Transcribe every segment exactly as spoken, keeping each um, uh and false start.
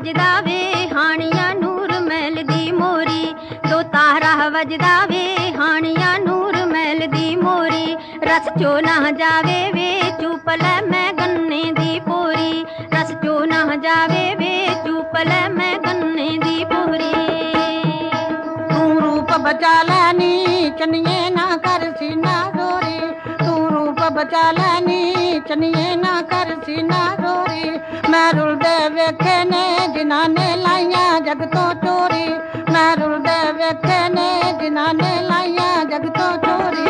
वजदा वे हानिया नूर महल दी मोरी, दो तारा वजदा वे हानिया नूर महल दी मोरी। रस चो ना जावे वे चुपल मैं गन्ने दी पोरी, रस चो ना जावे वे चुपल मैं गन्ने दी पोरी। तू रूप बचा लैनी चनिए ना कर सीना रोरी, तू रूप बचा लैनी चनिए ना कर सीना रोरी। मैं रुलदे वेखे ने जिन्हां ने लाइया जग तो चोरी, मैं रुलदे वेखे ने जिन्हां ने लाइया जग तो चोरी।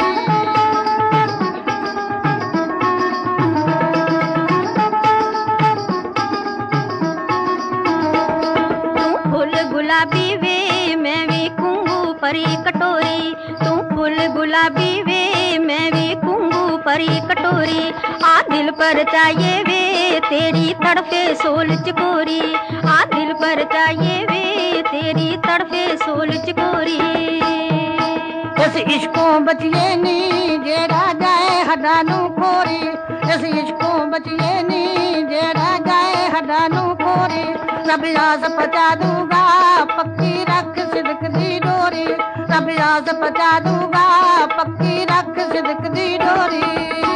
गुलाबी वे मैं भी कुंगू परी कटोरी, तू फुल गुलाबी वे मैं भी कुंगू परी कटोरी। आ दिल पर चाहिए वे तेरी तड़फे सोल चकोरी, आ दिल पर चाहिए वे तेरी तड़फे सोल चकोरी। इस इश्कों बचिए नी जेड़ा जाए हड्डां नू खोरी, इस इश्कों बचिए नी जेड़ा जाए हड्डां नू खोरी। रब आस पचा दूगा पक्की रख सिदक दी डोरी, रब आस पचा दूगा पक्की रख सिदक दी डोरी।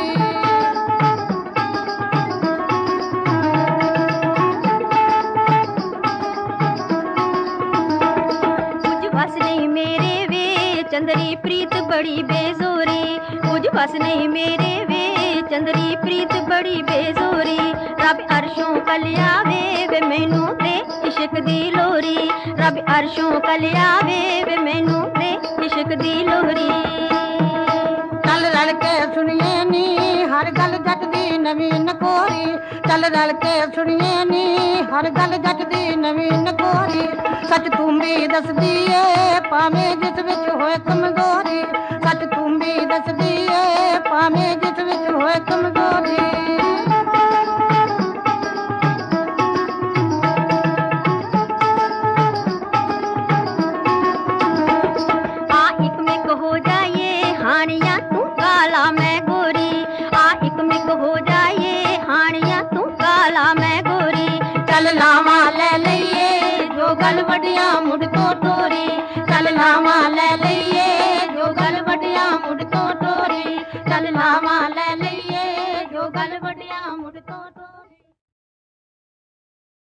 कुछ बस नहीं मेरे वे चंदरी प्रीत बड़ी बेजोरी, कुछ बस नहीं मेरे वे चंदरी प्रीत बड़ी बेजोरी। रब अरशों कलिया वे वे मैनू दे इश्क दी लोरी, रब अरशों कलिया वे वे मैनू दे इश्क दी लोरी। चल रल के सुनिए नी हर गल जट दी नवीन कोरी, चल रल के सुनिए नी हर गल जट दी नवीन कोरी। सच तू भी दसदी ए भावें जिस विच होए कमजोरी, सच तू भी दसदी ए भावें जिस विच होए कमजोरी। हो जाए हानिया तू काला मैं गोरी, आ एक मिक हो जाए हानिया तू काला मैं गोरी। चल लावा ले लइए जो गल वडिया मुड़ को टोरी, चल लावा